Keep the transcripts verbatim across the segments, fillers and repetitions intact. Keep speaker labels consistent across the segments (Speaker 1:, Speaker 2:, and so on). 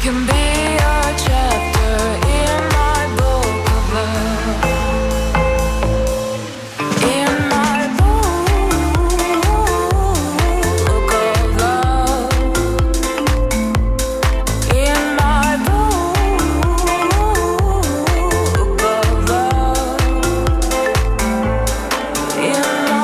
Speaker 1: can be a chapter in my book of love. In my book of love. In my book of love. In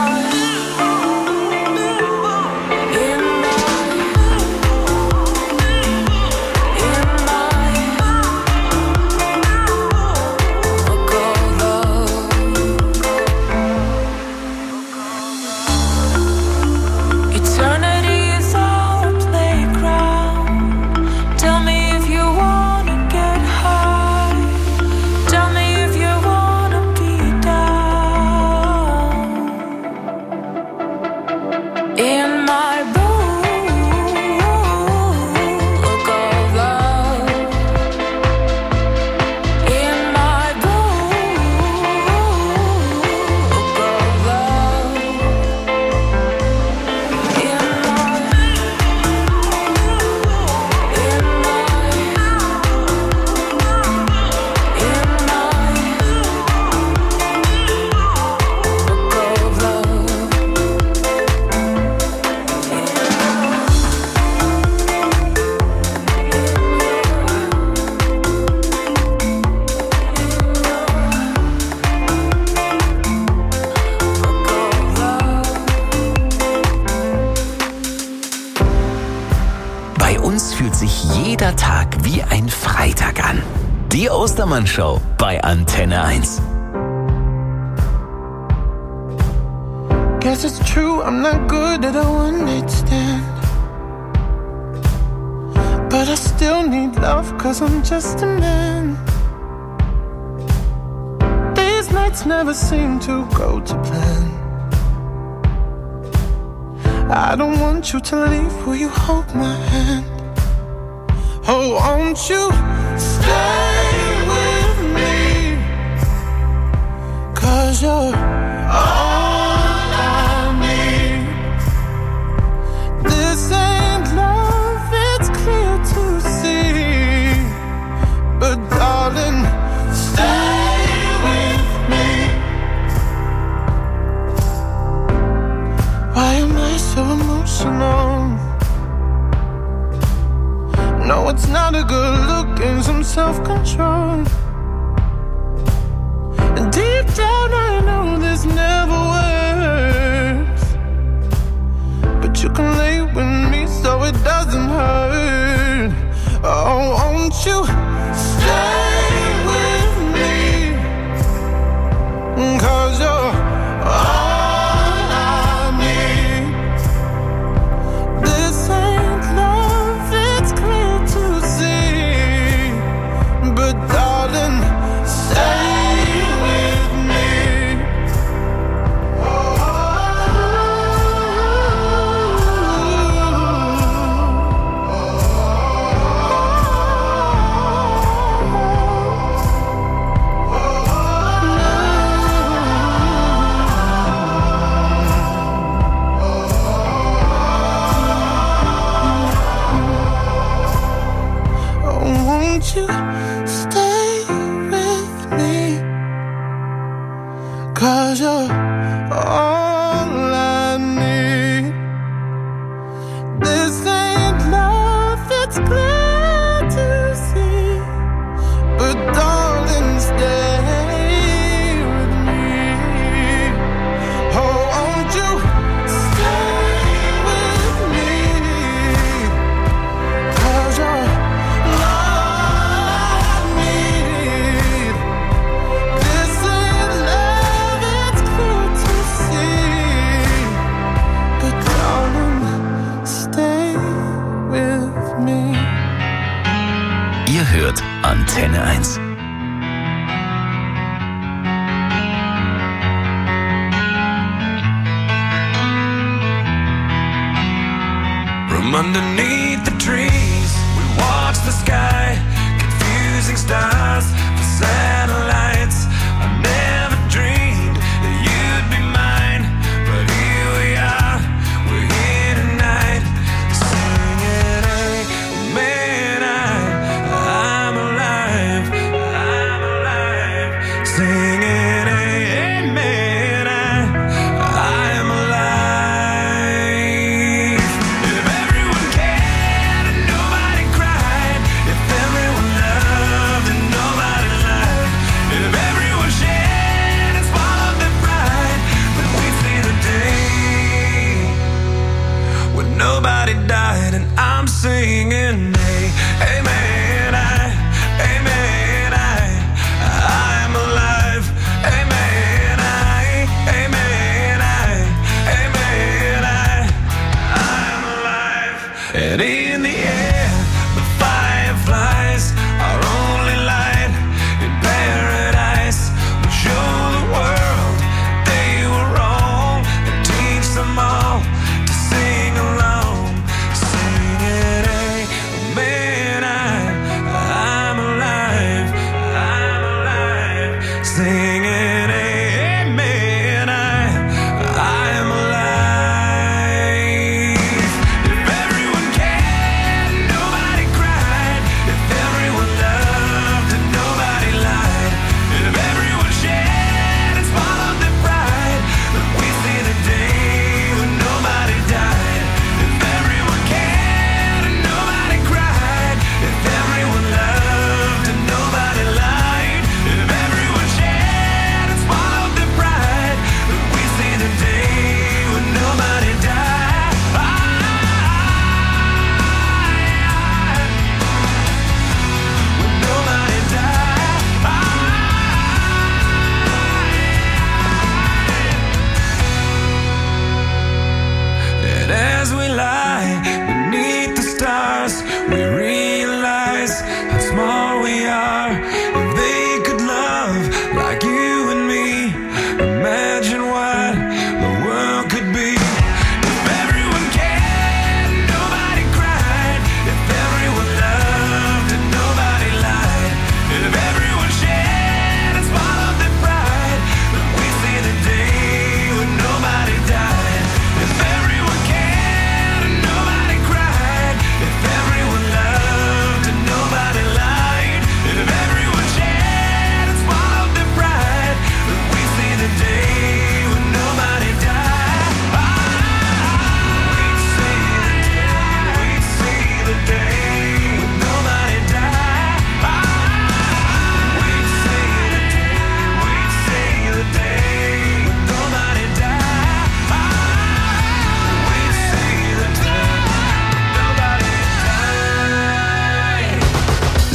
Speaker 2: Jeder Tag wie ein Freitag an. Die Ostermann-Show bei Antenne eins.
Speaker 3: Guess it's true, I'm not good at a one-night stand, but I still need love, cause I'm just a man. These nights never seem to go to plan. I don't want you to leave, will you hold my hand? Oh, won't you stay with me? Cause you're all I need. This ain't love, it's clear to see. But darling, stay with me. Why am I so emotional? No, it's not a good look, and some self-control. And deep down I know this never works, but you can lay with me so it doesn't hurt. Oh, won't you stay with me? Cause you're all I need. This ain't love, it's clear to see. But darling, stay with me. Oh, won't you stay with me? Cause you're all I need. This ain't love, it's clear to see. But darling, stay with me. Oh, won't you stay with me? Cause you're all I need. This ain't love, it's clear to see. But darling, stay with me.
Speaker 2: Ihr hört Antenne eins.
Speaker 4: From underneath the trees, we watch the sky, confusing stars for satellites. I never dreamed that you'd be mine, but here we are, we're here tonight, singing, hey, man, I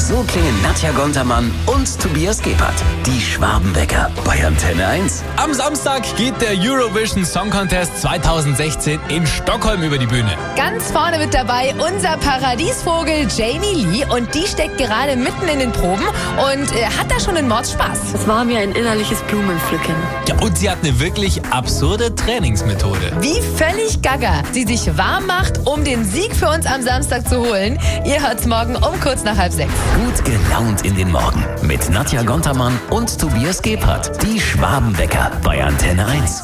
Speaker 2: So klingen Nadja Gontermann und Tobias Gebhardt. Die Schwabenbäcker bei Antenne eins.
Speaker 5: Am Samstag geht der Eurovision Song Contest zweitausendsechzehn in Stockholm über die Bühne.
Speaker 6: Ganz vorne mit dabei unser Paradiesvogel Jamie Lee und die steckt gerade mitten in den Proben und äh, hat da schon einen Mordspaß.
Speaker 7: Es war mir ein innerliches Blumenpflücken.
Speaker 5: Ja, und sie hat eine wirklich absurde Trainingsmethode.
Speaker 6: Wie völlig gaga sie sich warm macht, um den Sieg für uns am Samstag zu holen. Ihr hört's morgen um kurz nach halb sechs.
Speaker 2: Gut gelaunt in den Morgen mit Nadja Gontermann und Tobias Gebhardt. Die Schwabenbäcker bei Antenne eins.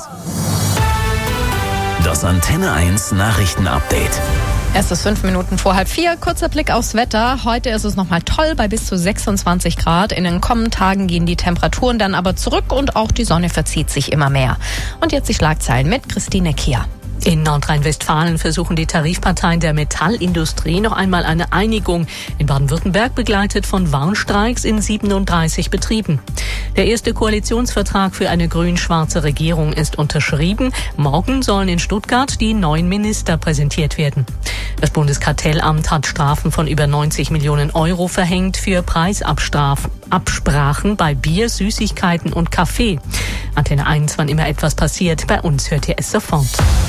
Speaker 2: Das Antenne eins Nachrichten-Update.
Speaker 8: Es ist fünf Minuten vor halb vier. Kurzer Blick aufs Wetter. Heute ist es nochmal toll bei bis zu sechsundzwanzig Grad. In den kommenden Tagen gehen die Temperaturen dann aber zurück und auch die Sonne verzieht sich immer mehr. Und jetzt die Schlagzeilen mit Christine Kehr.
Speaker 9: In Nordrhein-Westfalen versuchen die Tarifparteien der Metallindustrie noch einmal eine Einigung. In Baden-Württemberg begleitet von Warnstreiks in siebenunddreißig Betrieben. Der erste Koalitionsvertrag für eine grün-schwarze Regierung ist unterschrieben. Morgen sollen in Stuttgart die neuen Minister präsentiert werden. Das Bundeskartellamt hat Strafen von über neunzig Millionen Euro verhängt für Preisabsprachen bei Bier, Süßigkeiten und Kaffee. Antenne eins, wann immer etwas passiert, bei uns hört ihr es sofort.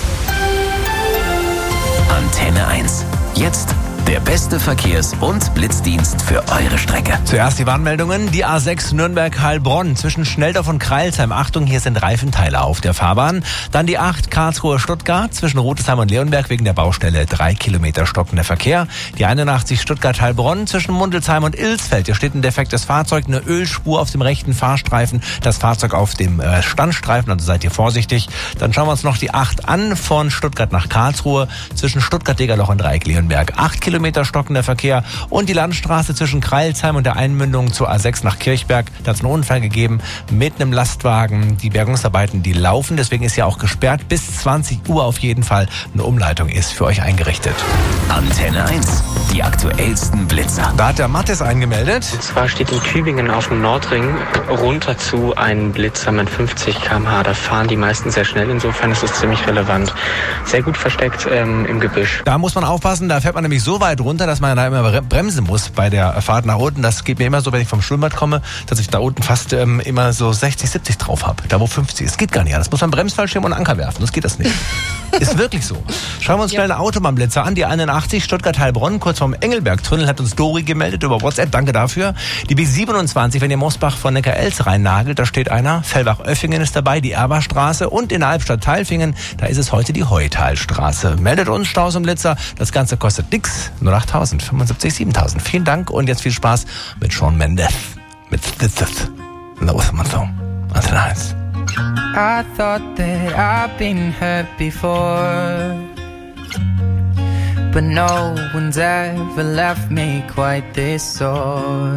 Speaker 2: Antenne eins. Jetzt der beste Verkehrs- und Blitzdienst für eure Strecke.
Speaker 10: Zuerst die Warnmeldungen. Die A sechs Nürnberg-Heilbronn zwischen Schnelldorf und Kreilsheim. Achtung, hier sind Reifenteile auf der Fahrbahn. Dann die acht Karlsruhe-Stuttgart zwischen Rotesheim und Leonberg wegen der Baustelle. Drei Kilometer stockender Verkehr. Die einundachtzig Stuttgart-Heilbronn zwischen Mundelsheim und Ilsfeld. Hier steht ein defektes Fahrzeug, eine Ölspur auf dem rechten Fahrstreifen. Das Fahrzeug auf dem äh, Standstreifen, also seid ihr vorsichtig. Dann schauen wir uns noch die acht an von Stuttgart nach Karlsruhe zwischen Stuttgart-Degerloch und Dreieck-Leonberg. acht Kilometer stockender Verkehr und die Landstraße zwischen Kreilsheim und der Einmündung zur A sechs nach Kirchberg. Da hat es einen Unfall gegeben mit einem Lastwagen. Die Bergungsarbeiten, die laufen, deswegen ist ja auch gesperrt. Bis zwanzig Uhr auf jeden Fall eine Umleitung ist für euch eingerichtet.
Speaker 2: Antenne eins, die aktuellsten Blitzer.
Speaker 10: Da hat der Mattes eingemeldet.
Speaker 11: Und zwar steht in Tübingen auf dem Nordring runter zu ein Blitzer mit fünfzig Kilometer pro Stunde. Da fahren die meisten sehr schnell, insofern ist es ziemlich relevant. Sehr gut versteckt ähm, im Gebüsch.
Speaker 10: Da muss man aufpassen, da fährt man nämlich so weit runter, dass man da immer bremsen muss bei der Fahrt nach unten. Das geht mir immer so, wenn ich vom Schwimmbad komme, dass ich da unten fast ähm, immer so sechzig, siebzig drauf habe. Da wo fünfzig ist. Geht gar nicht. Das muss man Bremsfallschirm und Anker werfen. Das geht das nicht. Ist wirklich so. Schauen wir uns schnell eine Autobahnblitzer an. Die einundachtzig Stuttgart-Heilbronn, kurz vorm Engelberg-Tunnel, hat uns Dori gemeldet über WhatsApp. Danke dafür. Die B siebenundzwanzig, wenn ihr Mosbach von Neckar-Elz reinnagelt, da steht einer. Fellbach-Oeffingen ist dabei, die Erberstraße und in der Albstadt-Teilfingen, da ist es heute die Heutalstraße. Meldet uns Staus und Blitzer. Das Ganze kostet nix. null acht tausend fünfundsiebzig siebentausend. Vielen Dank und jetzt viel Spaß mit Shawn Mendes. Mit This. Los, man so. Antenne eins.
Speaker 3: I thought that I've been hurt before, but no one's ever left me quite this sore.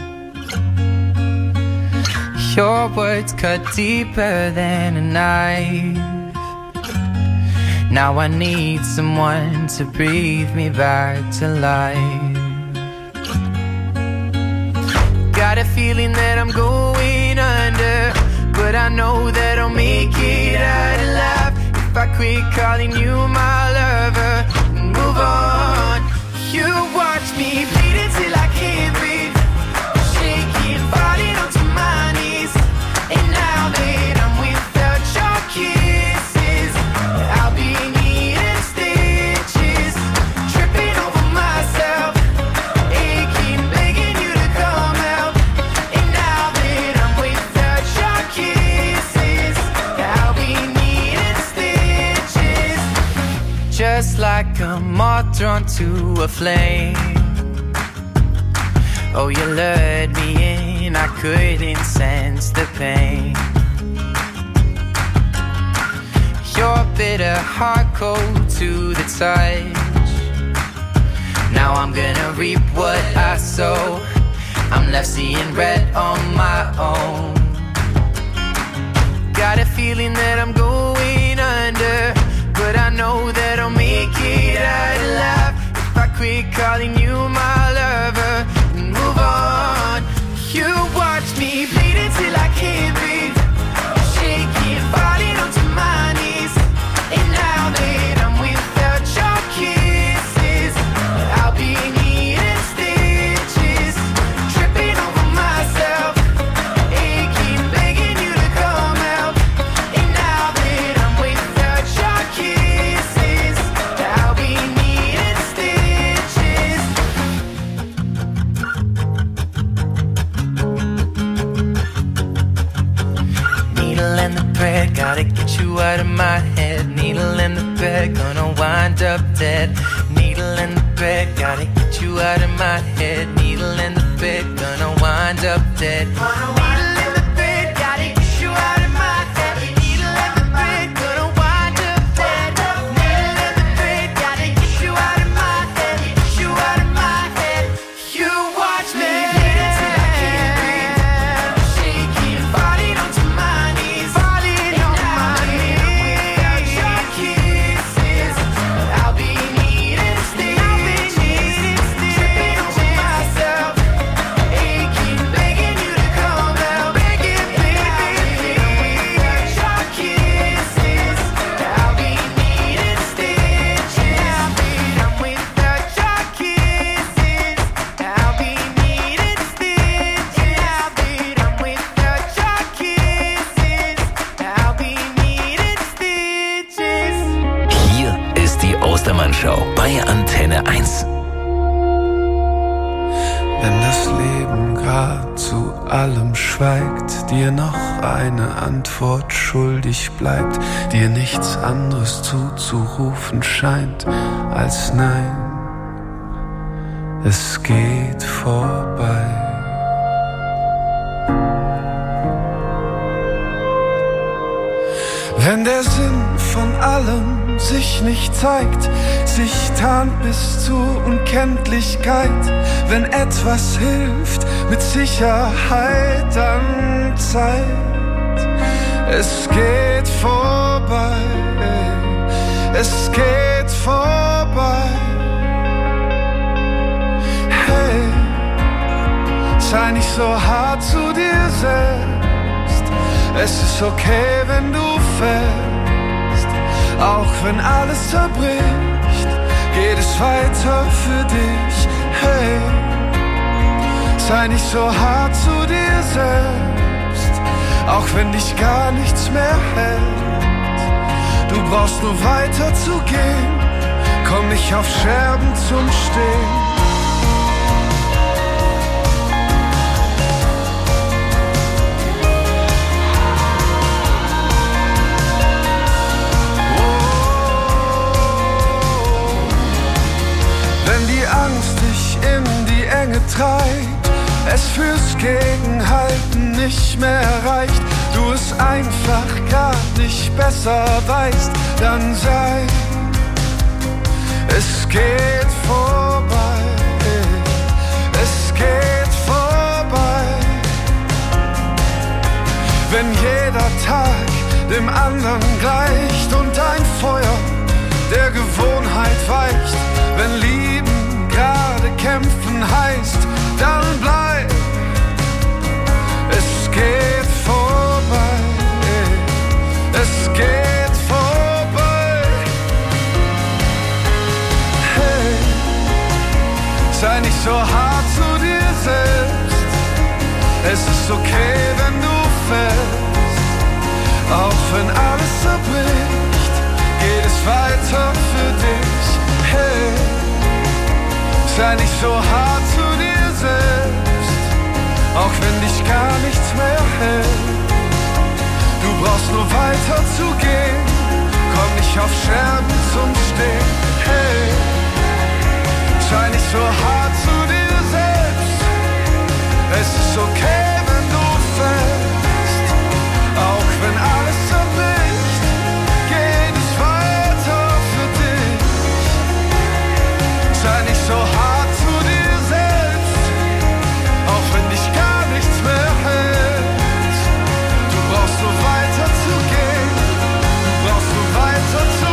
Speaker 3: Your words cut deeper than a knife. Now I need someone to breathe me back to life. Got a feeling that I'm going under, but I know that I'll make it out alive if I quit calling you my lover and move on. You watch me bleed until I can't breathe, shaking, falling onto my knees. And now that I'm without your kisses, I'll be needing stitches, tripping over myself, aching, begging you to come out. And now that I'm without your kisses, I'll be needing stitches, just like a moth drawn to a flame. Oh, you lured me in, I couldn't sense the pain. Your bitter heart cold to the touch. Now I'm gonna reap what I sow. I'm left seeing red on my own. Got a feeling that I'm going under, but I know that I'll make it out alive if I quit calling you my lover and move on. You watch me bleed until I can't breathe, shaking, falling onto my knees. And now that I'm without your kisses, I'll be needing stitches, you out of my head. Needle in the bed, gonna wind up dead. Needle in the bed, gotta get you out of my head. Needle in the bed, gonna wind up dead. Needle in the bed, gotta get you out of my head. Needle in the bed, gonna wind up dead. Needle in the bed, gotta get you out of my head. Get you out of my head. You watch me bleed till I can't breathe. Shaking, falling onto my knees, falling on my knees. Without your kisses, I'll be needing stitches, tripping over myself, aching, begging you to come out, begging, baby. Without your kisses, I'll be needing stitches. I'm without your kisses, I'll be needing stitches. I'm without your kisses, I'll be needing stitches.
Speaker 2: Hier ist die Ostermann-Show bei Antenne eins.
Speaker 3: Wenn das Leben grad zu allem schweigt, dir noch eine Antwort schuldig bleibt, dir nichts anderes zuzurufen scheint als Nein, es geht vorbei. Wenn der Sinn von allem sich nicht zeigt, sich tarnt bis zur Unkenntlichkeit, wenn etwas hilft, mit Sicherheit dann Zeit. Es geht vorbei, es geht vorbei. Hey, sei nicht so hart zu dir selbst. Es ist okay, wenn du fällst, auch wenn alles zerbricht, geht es weiter für dich. Hey, sei nicht so hart zu dir selbst, auch wenn dich gar nichts mehr hält. Du brauchst nur weiter zu gehen, komm nicht auf Scherben zum Stehen. Treibt, es fürs Gegenhalten nicht mehr reicht, du es einfach gar nicht besser weißt, dann sei, es geht vorbei, es geht vorbei. Wenn jeder Tag dem anderen gleicht und ein Feuer der Gewohnheit weicht, wenn Lieben gerade kämpfen heißt, dann bleib, es geht vorbei, es geht vorbei. Hey, sei nicht so hart zu dir selbst, es ist okay, wenn du fällst, auch wenn alles zerbricht, geht es weiter für dich. Hey, sei nicht so hart zu dir selbst, auch wenn dich gar nichts mehr hält. Du brauchst nur weiter zu gehen, komm nicht auf Scherben zum Stehen. Hey, sei nicht so hart zu dir selbst, es ist okay, wenn du fällst, auch wenn alles zerbricht, geht es weiter für dich. Sei nicht so hart zu dir selbst, auch wenn dich gar nichts mehr hält. Du brauchst nur weiter zu gehen, du brauchst nur weiter zu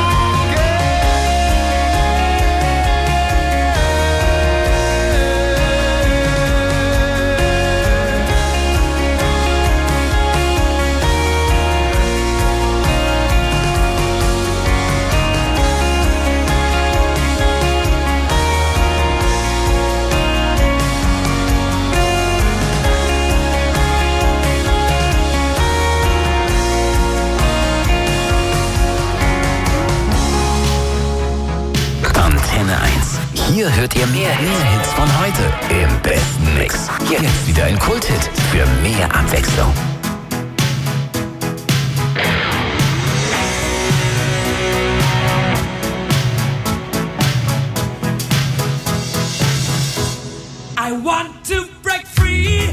Speaker 2: Hier hört ihr mehr Hits von heute im besten Mix. Jetzt wieder ein Kulthit für mehr Abwechslung.
Speaker 4: want to break free.